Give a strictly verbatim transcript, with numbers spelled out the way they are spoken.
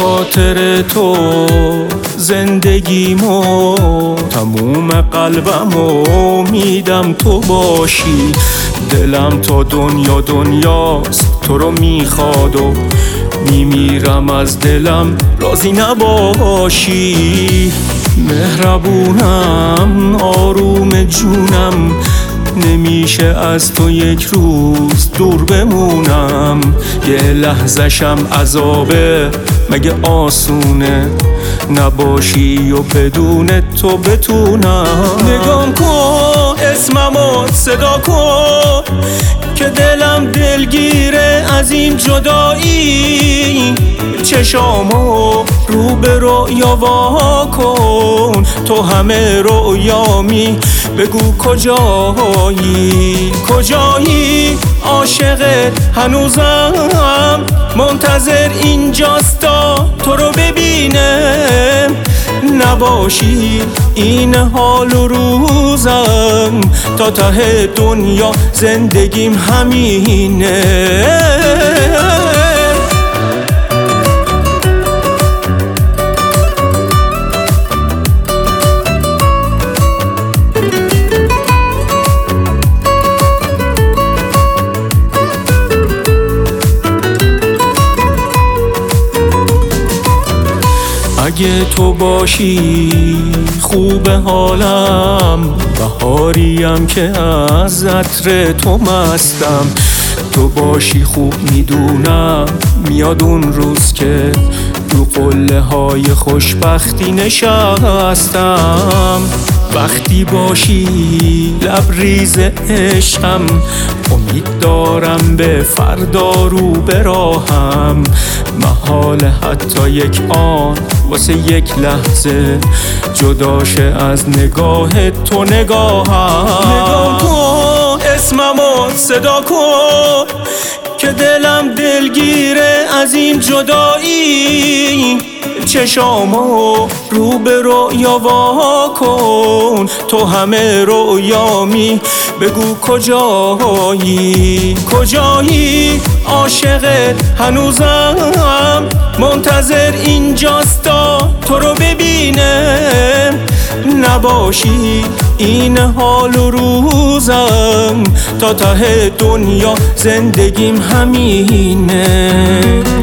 خاطر تو زندگیمو تموم قلبمو میدم تو باشی. دلم تا دنیا دنیاست تو رو میخواد و میمیرم از دلم راضی نباشی. مهربونم آروم جونم نمیشه از تو یک روز دور بمونم. یه لحظه‌شم عذابه مگه آسونه نباشی و بدون تو بتونم. نگام کن اسممو صدا کن که دلم دلگیره از این جدایی. چشامو رو به رؤیا وا کن تو همه رؤیامی بگو کجایی کجایی. عاشقت هنوزم منتظر اینجاست تا تو رو ببینم. نباشی این حال و روزم تا ته دنیا زندگیم همینه. اگه تو باشی خوب حالم، بهاریم که از عطر تو مستم. تو باشی خوب میدونم میاد اون روز که رو قله های خوشبختی نشستم. وقتی باشی لبریز عشقم امید دارم به فردا رو براهم. محال حتی یک آن واسه یک لحظه جداشه از نگاه تو نگاهم. نگاه کن اسممو صدا کن که دلم دلگیره از این جدایی. چشامو رو به رؤیا وا کن تو همه رؤیامی بگو کجایی کجایی. عاشقت هنوزم منتظر اینجاست تا تو رو ببینم. نباشی این حال و روزم تا ته دنیا زندگیم همینه.